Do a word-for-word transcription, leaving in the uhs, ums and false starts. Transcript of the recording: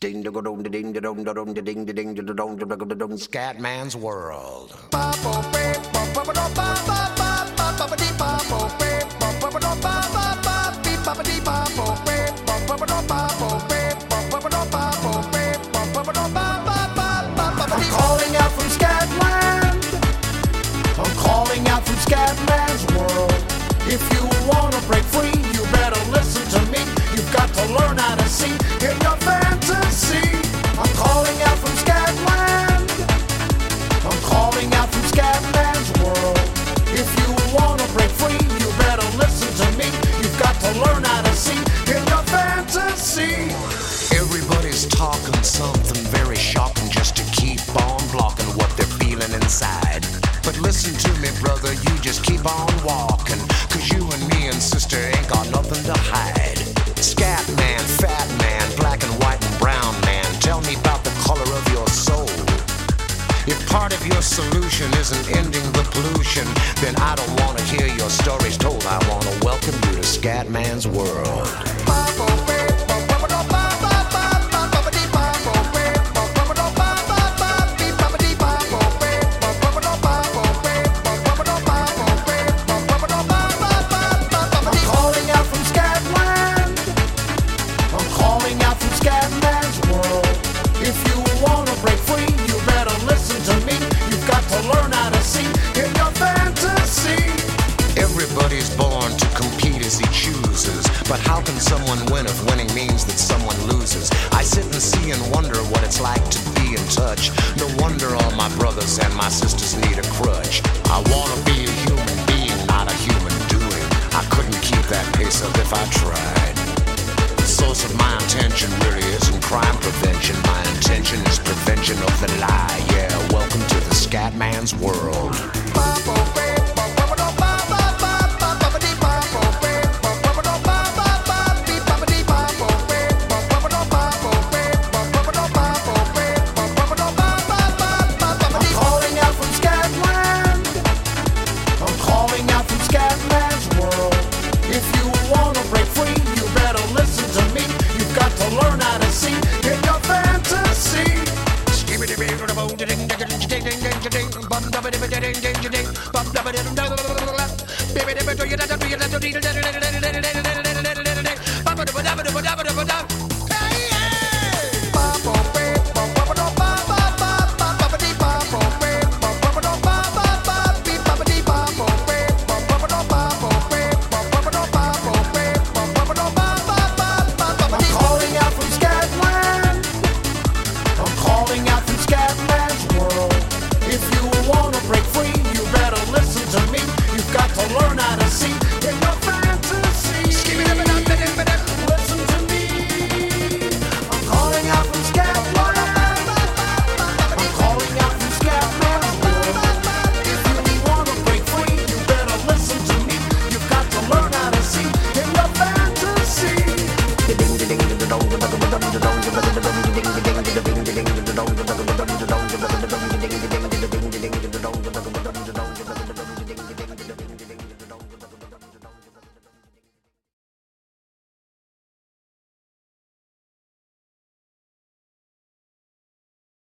Scatman's World. I'm calling out from Scatland. I'm calling out from Scatman's World. If you wanna break free, you better listen to me. You've got to learn how to see in your fantasy. I'm calling out from Scatland. I'm calling out from Scatman's World. If you wanna break free, you better listen to me. You've got to learn how to see in your fantasy. Everybody's talking something very shocking just to keep on blocking what they're feeling inside. But listen to me, brother, you just keep on walking, cause you and me and sister ain't got nothing to hide. Scat man, fat man, black and white and brown man, tell me about the color of your soul. If part of your solution isn't ending the pollution, then I don't wanna hear your stories told. I wanna welcome you to Scatman's World. But how can someone win if winning means that someone loses? I sit and see and wonder what it's like to be in touch. No wonder all my brothers and my sisters need a crutch. I wanna be a human being, not a human doing. I couldn't keep that pace up if I tried. The source of my intention really isn't crime prevention. My intention is prevention of the lie. Yeah, welcome to the Scatman's World.